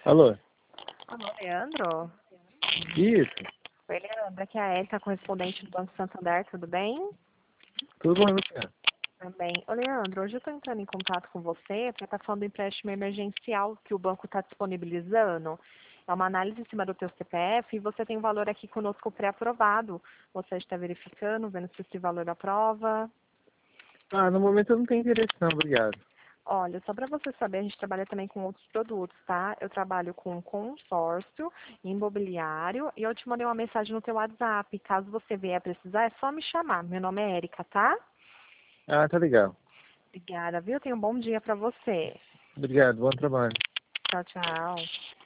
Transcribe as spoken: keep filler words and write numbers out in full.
Alô? Alô, Leandro? Isso. Oi, Leandro. Aqui é a Érica, correspondente do Banco Santander, tudo bem? Tudo bom, você? Também. Ô, Leandro, hoje eu estou entrando em contato com você para estar falando do empréstimo emergencial que o banco está disponibilizando. É uma análise em cima do teu C P F e você tem um valor aqui conosco pré-aprovado. Você está verificando, vendo se esse valor aprova. Ah, no momento eu não tenho interesse não, obrigado. Olha, só para você saber, a gente trabalha também com outros produtos, tá? Eu trabalho com consórcio, imobiliário e eu te mandei uma mensagem no teu WhatsApp. Caso você vier precisar, é só me chamar. Meu nome é Érica, tá? Ah, tá legal. Obrigada, viu? Tenha um bom dia para você. Obrigado, bom trabalho. Tchau, tchau.